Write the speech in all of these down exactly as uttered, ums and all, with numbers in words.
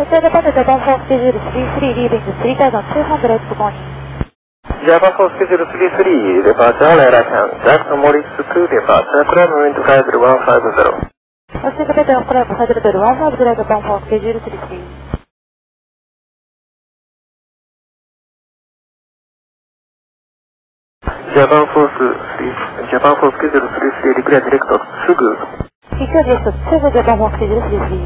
Hotel departure Japan for schedule three three leaving three thousand two hundred morning. Japan for schedule three three departure Lara contact Morris two departure climb wind five zero one five zero. Hotel departure climb five zero one five zero Japan for schedule three three. Japan Force three Japan for schedule three three declare direct Sugu. Declare direct Sugu Japan for schedule three three.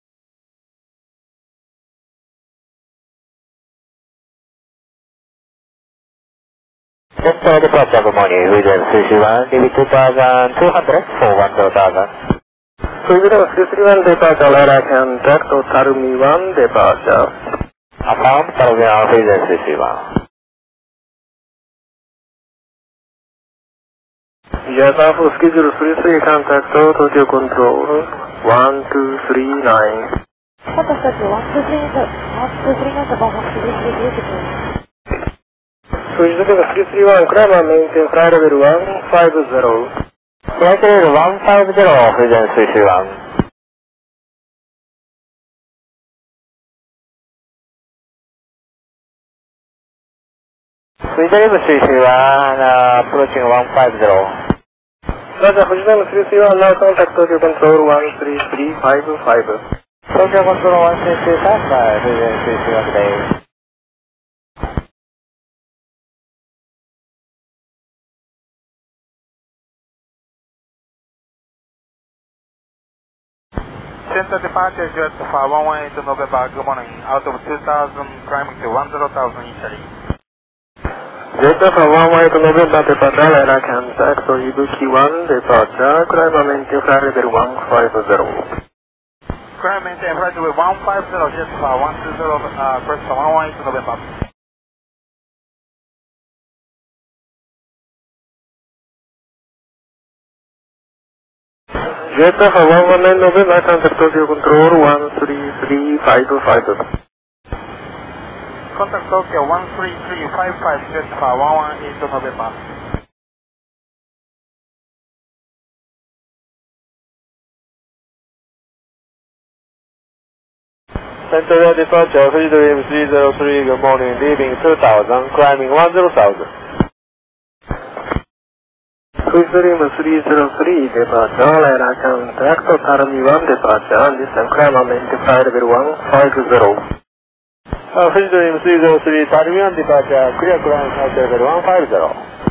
Center departure good morning, Fujian three three one, leaving two thousand two hundred for one zero thousand. Fujian three three one departure Lara contact Tarumi one departure. Affirm Tarumi one Fujian three three one. Japan for schedule three three contact Tokyo Control one two three nine. Contact Tokyo one two three nine Japan for schedule three three. Fujian three three one climb and maintain flight level one five zero. Flight level one five zero, Fujian three three one. Fujian three three one, uh, approaching one five zero. Roger, Fujian three three one now contact Tokyo Control one three three five five. Tokyo Control one three three five five, Fujian three three one today. Center departure jet for one one eight November, good morning, out of two thousand climbing to one zero thousand Italy. Delta for one one eight November departure Lara contact Ibuki one departure climb and maintain flight level one five zero. Climb maintain flight level one five zero, jet for one two zero, uh, press for one one eight November. Delta for one one nine November contact Tokyo Control one three three five five. Contact Tokyo one three three five five, jet for one one eight November. Center departure Fuji three zero three, good morning, leaving two thousand, climbing one zero thousand. Fuji three zero three departure Lara contact Tarumi one departure and descend climb and maintain flight level one five zero. Uh, Fuji three zero three, Tarumi one departure, clear climb flight level one five zero.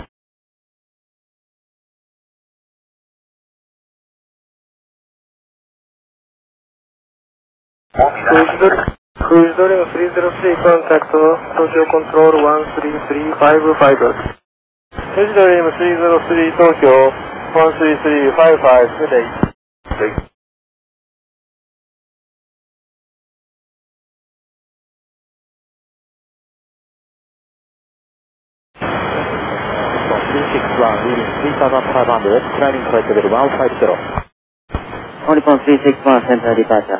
Fuji three zero three contact Tokyo Control one three three five five. Fuji three zero three Tokyo one three three five five, good day. three six one, leaving three thousand five hundred, climbing flight level one five zero. Oricon three six one, center departure.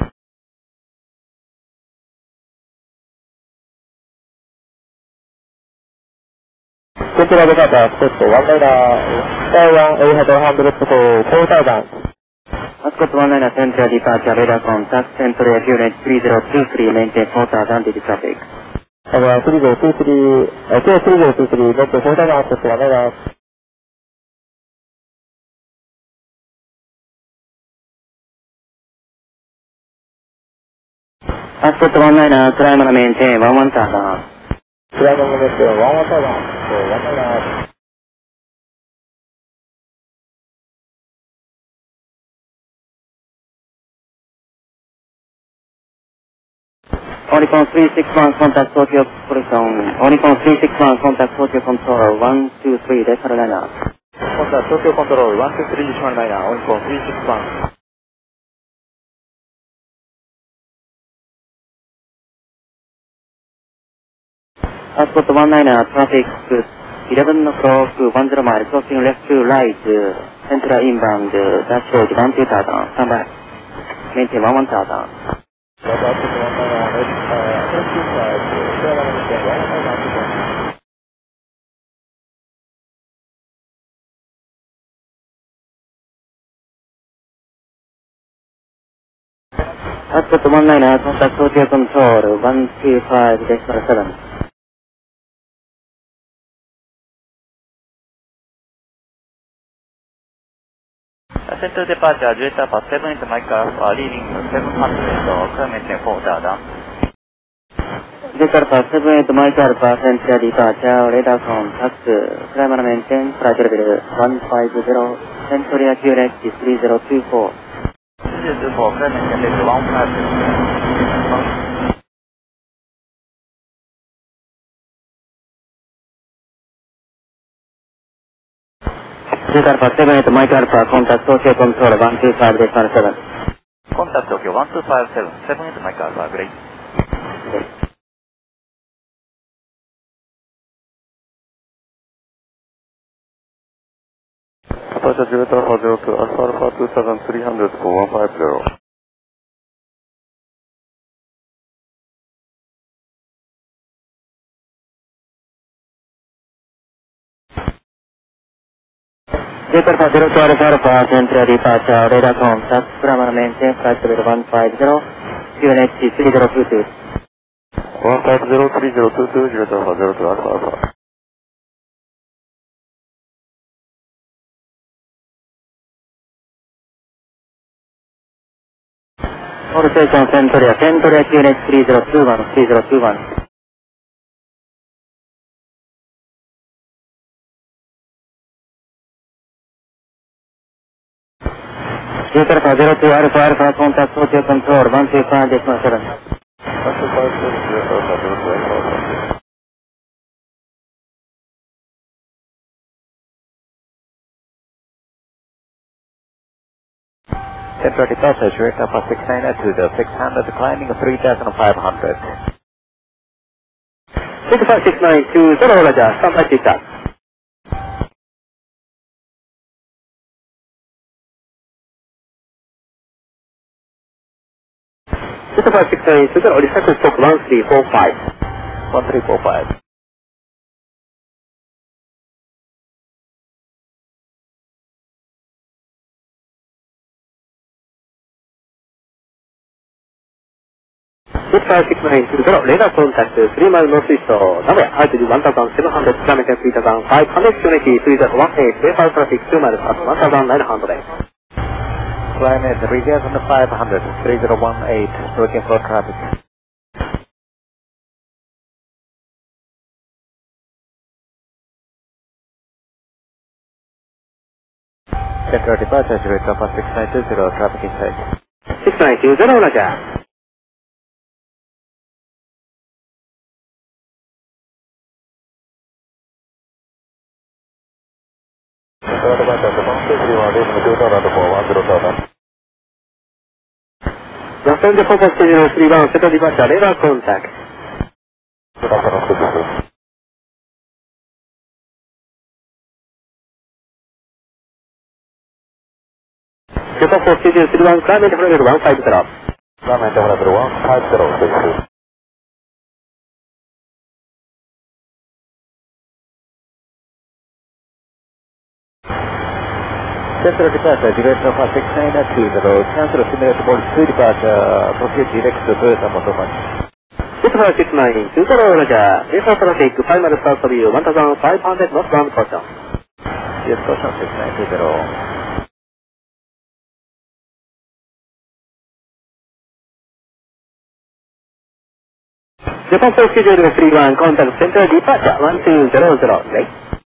Center departure, step one liner, Taiwan eight hundred for four thousand. Ascot one liner, center departure, radar contact, center unit three zero two three, maintain four thousand digit traffic. Uh, three zero two three, uh, three zero two three, not four thousand, Ascot one liner. Ascot one liner, climb and maintain one one thousand. Climb and maintain one one thousand, so one liner. Oricon three six one, contact Tokyo Prison. Oricon three six one, contact Tokyo Control one two three, decimal liner. Contact Tokyo Control one two three, decimal liner, Oricon three six one. Ascot one liner, traffic eleven o'clock, one zero mile, crossing left to right, central inbound, dashboard one two thousand, stand by. Maintain one one thousand. Passport one nine nine, contact Tokyo Control one two five decimal seven. Center departure, Delta for seven into Mike Alpha, leaving seven hundred, climb maintain four down. Delta for seven into Mike Alpha, center departure, radar contact, climb maintain, flight level one five zero, Century accurate three zero two four. three zero two four, climb maintain one five zero. Delta for seven into Mike Alpha, contact Tokyo Control one two five decimal seven. Contact Tokyo one two five seven, seven into Mike Alpha, great. Departure Delta for zero two, Alpha Alpha two thousand three hundred for one five zero. Delta for zero two Alpha Alpha, center departure, radar contact, climb maintain, flight level one five zero, Q N H three zero two two. one five zero three zero two two, Delta for zero two Alpha Alpha. All station Centuria, Centuria Q N H three zero two one, three zero two one. Delta for zero two Alpha Alpha, contact Tokyo Control one two five decimal seven. one two five seven, Delta for zero two Alpha Alpha. Central departure, Delta for six nine two to six hundred, climbing three thousand five hundred. six five six nine two zero, Roger, standby TICTAC. six five six nine two zero, recycle stock one three four five. one three four five. six five six nine two zero, radar contact three mile northeast, Nagoya, altitude one thousand seven hundred, kilometer three thousand five hundred, Unity three zero one eight, Wayfire traffic two miles at one thousand nine hundred. Climate three thousand five hundred, three zero one eight, looking for traffic. Central departure, Delta for six nine two zero, traffic inside. six nine two zero, Roger. Central departure, one two three one, leaving Delta Land for one zero thousand. Los Angeles Focus zero three one, central departure, radar contact. Good afternoon, Suzuki. Delta Fox zero three one, climate level one five zero. Climb maintain level one five zero, six two. Central departure, Delta for six nine two zero, cancel simulate board two departure, proceed direct to Toyota Motomachi. six five six nine two zero, Roger. Airport traffic five miles south of you, one thousand five hundred northbound caution. Yes, caution six nine two zero. Japan Fox zero three one, contact central departure one two zero zero, right?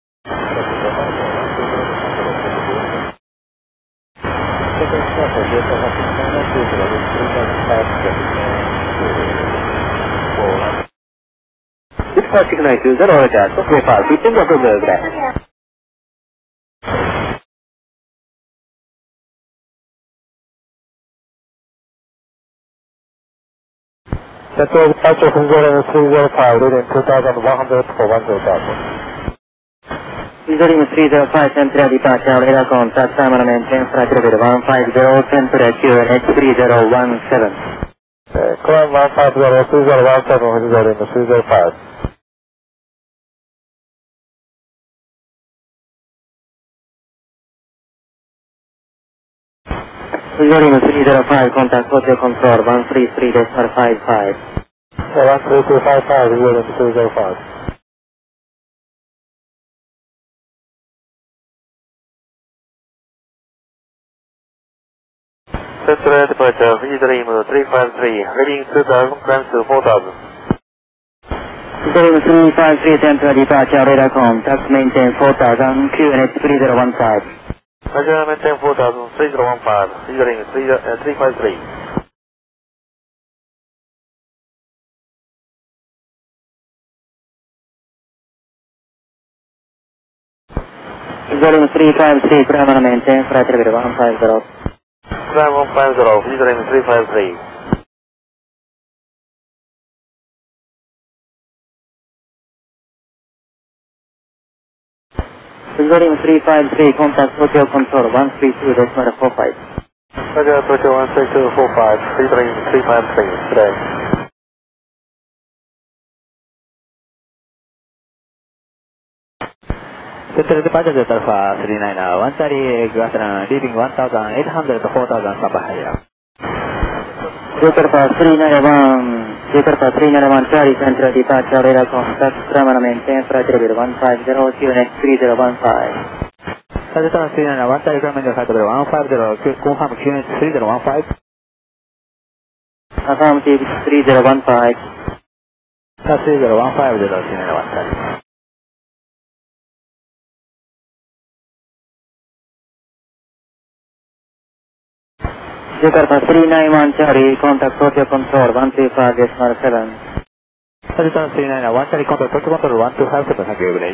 six five six nine two zero, Roger. Software file, fifteen of the Central departure from zero three zero five, reading two thousand one hundred for one zero thousand. Reading three zero five, central departure, radar contact, time and maintain, flight level one five zero, central Q N H three zero one seven. Uh, climb one five zero, three zero one seven, reading three zero five. Volume three zero five, contact Tokyo Control one three three decimal five five. one three two five five, Volume three zero five. Central departure, Dream three five three, heading two thousand, climb to four thousand. Volume three five three, temporary departure, radar contact, maintain four thousand, Q N H three zero one five. Roger, maintain four thousand, three zero one five, Dream three five three. Volume three five three, climb maintain, flight level one five zero. Climb one five zero, Dream three five three. Volume three five three, contact Tokyo Control one three two decimal four five. Roger, Tokyo one three two four five, Dream three five three, today. Central departure Delta Alpha three nine one Charlie, Guatran, leaving one thousand eight hundred to four thousand standby higher. Delta Alpha three nine one, Delta Alpha three nine one Charlie, central departure, radar contact, climb maintain, flight level one five zero, Q N H three zero one five. Delta three nine one Charlie, climb maintain, flight level one five zero, confirm Q N H three zero one five. Affirmative three zero one five. three zero one five, Delta three nine one Charlie. Delta Alpha three nine one Charlie, contact Tokyo Control one two five decimal seven. Delta three nine one Charlie, contact Tokyo Control one two five seven, thank you, good day.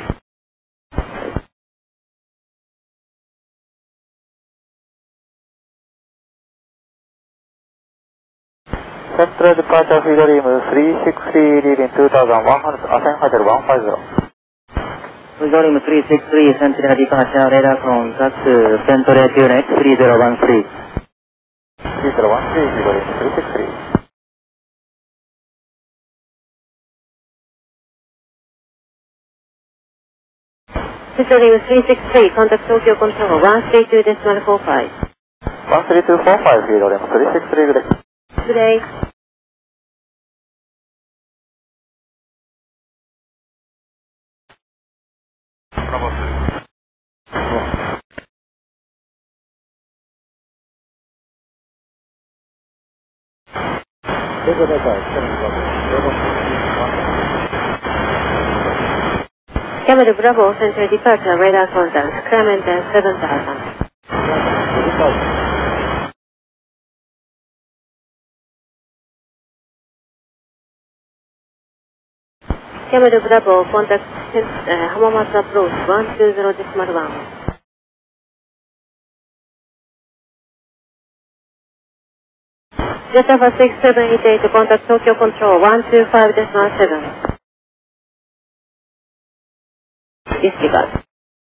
Central departure, Dream three six three, leading two thousand one hundred, ascend height one five zero. Volume three six three, central departure, radar contact, central Q N H three zero one three. three zero one three, Dream three six three. Volume three six three, contact Tokyo Control one three two decimal four five. one three two four five, Dream three six three, good day. Good day. Bravo two. Camera Bravo, central departure, radar contact, climb maintain seven thousand. Camera Bravo, contact uh, Hamamatsu approach one two zero decimal one. Delta Alpha six seven eight eight, contact Tokyo Control one two five decimal seven. Disregard.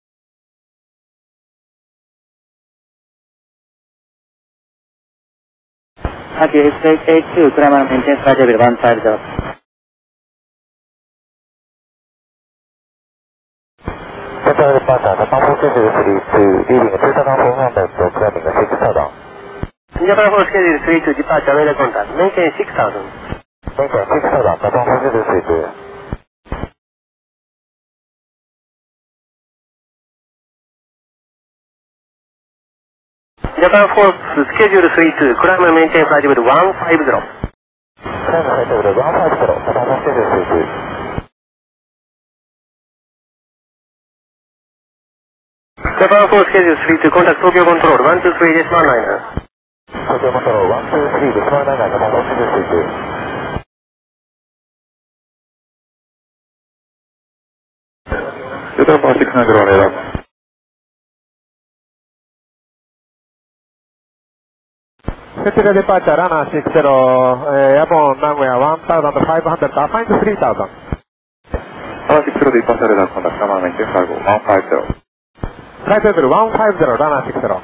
Happy X eight eight two, climb maintain, flight level one five zero. Central departure, Japan four schedule three two, leading two thousand four hundred, climbing six thousand. Japan four schedule three two, departure, radar contact, maintain six thousand. Maintain six thousand, Japan four schedule three two. Japan four schedule three two, climb maintain, flight level one five zero. Climb flight level one five zero, Japan four schedule three two. Japan four schedule three two, contact Tokyo Control one two three decimal nine. Tokyo Control one two three, decimal nine, Japan four schedule three two. Delta Alpha six nine zero, radar. Central departure, runner six zero, uh, airborne Nagoya one thousand five hundred, find three thousand. Alpha six zero, departure radar contact, climb maintain, flight level one five zero. Flight level one five zero, runner six zero.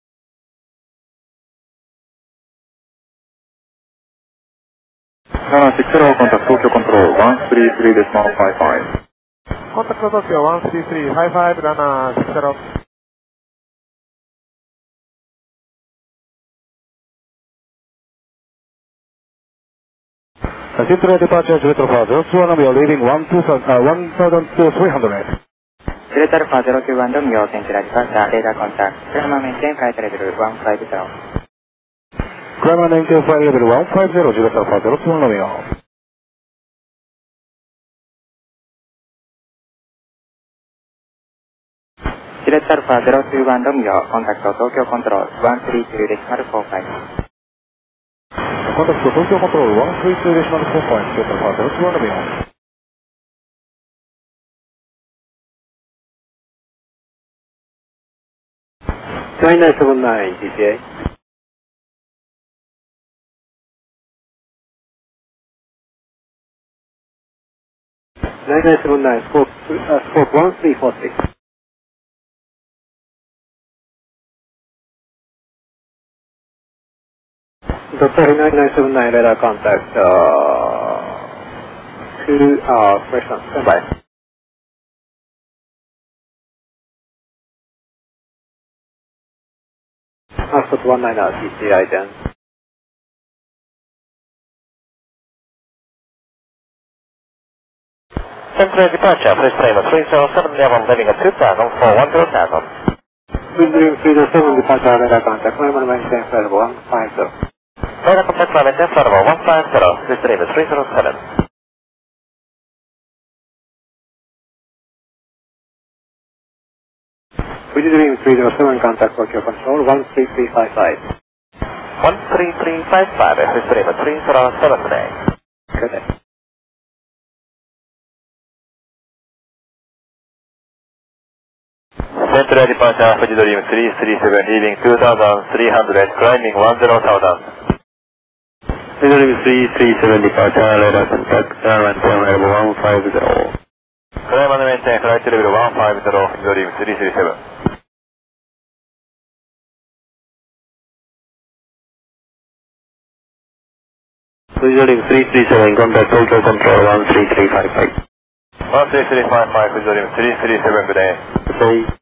Runner six zero, contact Tokyo Control one three three decimal five five. Contact Tokyo one three three five five, runner six zero. Central departure Juliet Alpha zero two one Romeo leaving one thousand three hundred. Juliet Alpha zero two one Romeo, Central departure, radar contact, climb and maintain flight level one five zero. Climb and maintain flight level one five zero, Juliet Alpha zero two one Romeo. Juliet Alpha zero two one Romeo, contact Tokyo Control one three two decimal four five. Contact Tokyo Control one three two decimal four five, Juliet Alpha zero two one Romeo. nine nine seven nine, G T A. nine nine seven nine, scope, uh, scope one three four six. Doctor nine nine seven nine, radar contact, uh, two, uh, fresh on, standby. Ascot one nine R, T C I then. Central departure, first frame three zero seven, level leaving at two thousand for one zero thousand. Windring three zero seven, departure radar contact, climb and maintain flight level one five zero. Radar contact climb and maintain flight level one five zero, first frame three zero seven. Windring three zero seven, contact Tokyo Control one three three five five. one three three five five, first frame three zero seven today. Good day. Central departure, Fuji Dream three three seven, leaving two thousand three hundred, climbing one zero thousand. Fuji Dream three three seven, departure, radar contact, maintain level one five zero. Climb and maintain flight level one five zero, Fuji Dream three three seven. Fuji Dream three three seven, contact Tokyo Control one three three five five. one three three five five, Fuji Dream three three seven, good day. Good day.